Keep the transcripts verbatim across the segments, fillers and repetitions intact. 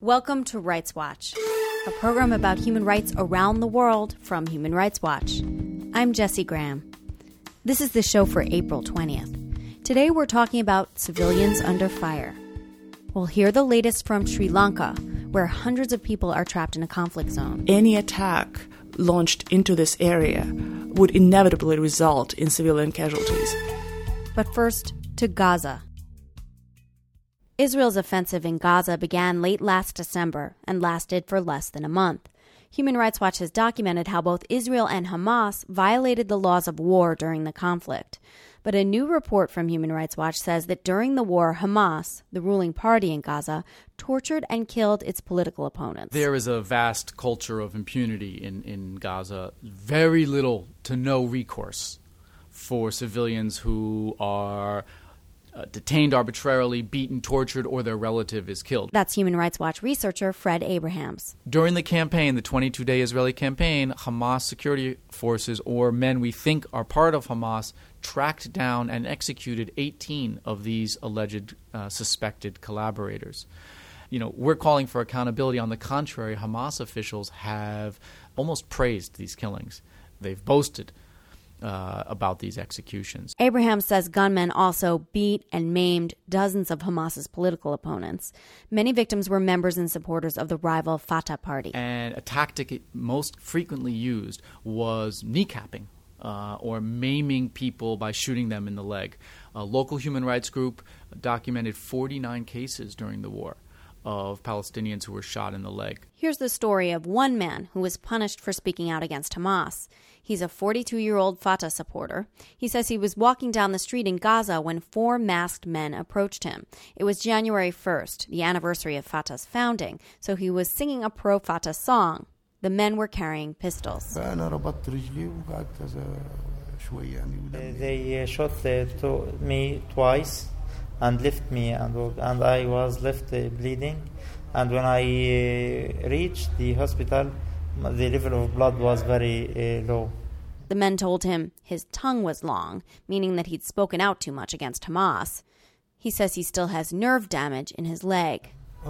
Welcome to Rights Watch, a program about human rights around the world from Human Rights Watch. I'm Jessie Graham. This is the show for April twentieth. Today we're talking about civilians under fire. We'll hear the latest from Sri Lanka, where hundreds of people are trapped in a conflict zone. Any attack launched into this area would inevitably result in civilian casualties. But first, to Gaza. Israel's offensive in Gaza began late last December and lasted for less than a month. Human Rights Watch has documented how both Israel and Hamas violated the laws of war during the conflict. But a new report from Human Rights Watch says that during the war, Hamas, the ruling party in Gaza, tortured and killed its political opponents. There is a vast culture of impunity in, in Gaza. Very little to no recourse for civilians who are Uh, detained arbitrarily, beaten, tortured, or their relative is killed. That's Human Rights Watch researcher Fred Abrahams. During the campaign, the twenty-two day Israeli campaign, Hamas security forces, or men we think are part of Hamas, tracked down and executed eighteen of these alleged uh, suspected collaborators. You know, we're calling for accountability. On the contrary, Hamas officials have almost praised these killings. They've boasted Uh, about these executions. Abraham says gunmen also beat and maimed dozens of Hamas's political opponents. Many victims were members and supporters of the rival Fatah party. And a tactic it most frequently used was kneecapping uh, or maiming people by shooting them in the leg. A local human rights group documented forty-nine cases during the war of Palestinians who were shot in the leg. Here's the story of one man who was punished for speaking out against Hamas. He's a forty-two-year-old Fatah supporter. He says he was walking down the street in Gaza when four masked men approached him. It was January first, the anniversary of Fatah's founding, so he was singing a pro-Fatah song. The men were carrying pistols. They shot me twice and left me, and, and I was left uh, bleeding. And when I uh, reached the hospital, the level of blood was very uh, low. The men told him his tongue was long, meaning that he'd spoken out too much against Hamas. He says he still has nerve damage in his leg.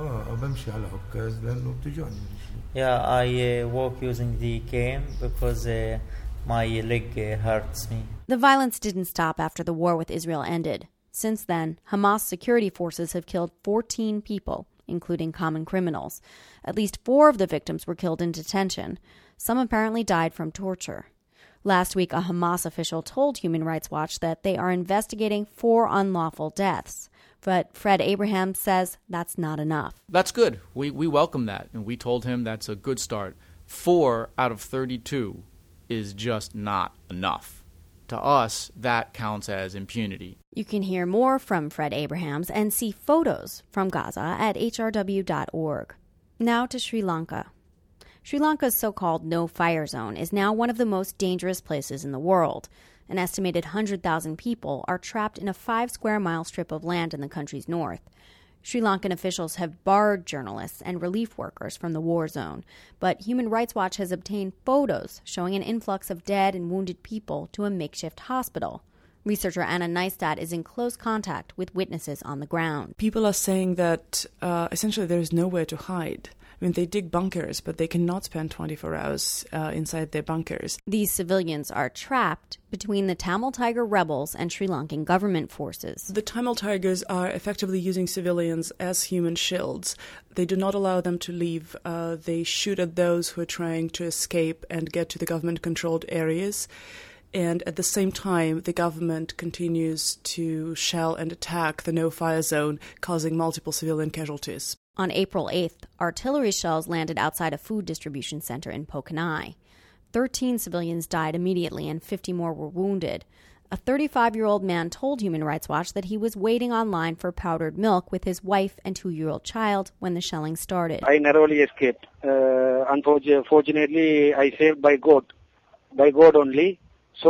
Yeah, I uh, walk using the cane because uh, my leg uh, hurts me. The violence didn't stop after the war with Israel ended. Since then, Hamas security forces have killed fourteen people, including common criminals. At least four of the victims were killed in detention. Some apparently died from torture. Last week, a Hamas official told Human Rights Watch that they are investigating four unlawful deaths. But Fred Abraham says that's not enough. That's good. We, we welcome that, and we told him that's a good start. Four out of thirty-two is just not enough. To us, that counts as impunity. You can hear more from Fred Abrahams and see photos from Gaza at H R W dot org. Now to Sri Lanka. Sri Lanka's so-called no-fire zone is now one of the most dangerous places in the world. An estimated one hundred thousand people are trapped in a five-square-mile strip of land in the country's north. Sri Lankan officials have barred journalists and relief workers from the war zone, but Human Rights Watch has obtained photos showing an influx of dead and wounded people to a makeshift hospital. Researcher Anna Neistat is in close contact with witnesses on the ground. People are saying that uh, essentially there is nowhere to hide. I mean, they dig bunkers, but they cannot spend twenty-four hours uh, inside their bunkers. These civilians are trapped between the Tamil Tiger rebels and Sri Lankan government forces. The Tamil Tigers are effectively using civilians as human shields. They do not allow them to leave. Uh, they shoot at those who are trying to escape and get to the government-controlled areas. And at the same time, the government continues to shell and attack the no-fire zone, causing multiple civilian casualties. On April eighth, artillery shells landed outside a food distribution center in Pokanai. Thirteen civilians died immediately and fifty more were wounded. A thirty-five-year-old man told Human Rights Watch that he was waiting online for powdered milk with his wife and two-year-old child when the shelling started. I narrowly escaped. Uh, unfortunately, I saved by God, by God only.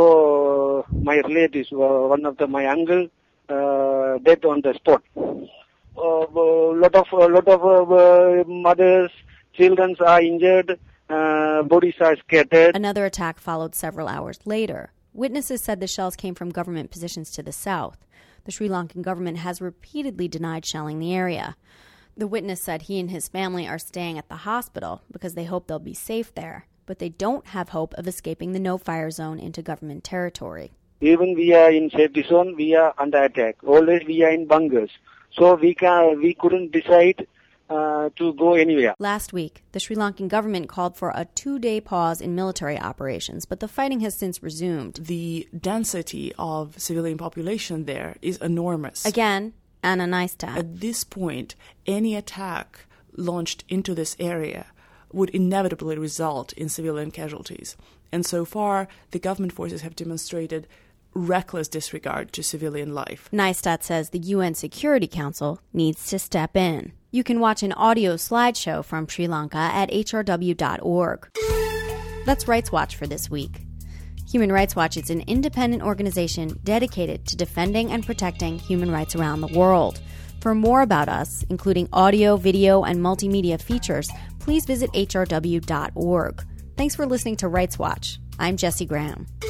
So my relatives, uh, one of the, my uncle, uh, dead on the spot. A uh, lot of a lot of uh, mothers, children are injured. Uh, bodies are scattered. Another attack followed several hours later. Witnesses said the shells came from government positions to the south. The Sri Lankan government has repeatedly denied shelling the area. The witness said he and his family are staying at the hospital because they hope they'll be safe there, but they don't have hope of escaping the no-fire zone into government territory. Even we are in safety zone, we are under attack. Always we are in bunkers. So we can, we couldn't decide uh, to go anywhere. Last week, the Sri Lankan government called for a two-day pause in military operations, but the fighting has since resumed. The density of civilian population there is enormous. Again, Anna Neistat. At this point, any attack launched into this area would inevitably result in civilian casualties. And so far, the government forces have demonstrated reckless disregard to civilian life. Neistat says the U N Security Council needs to step in. You can watch an audio slideshow from Sri Lanka at H R W dot org. That's Rights Watch for this week. Human Rights Watch is an independent organization dedicated to defending and protecting human rights around the world. For more about us, including audio, video, and multimedia features, please visit H R W dot org. Thanks for listening to Rights Watch. I'm Jessie Graham.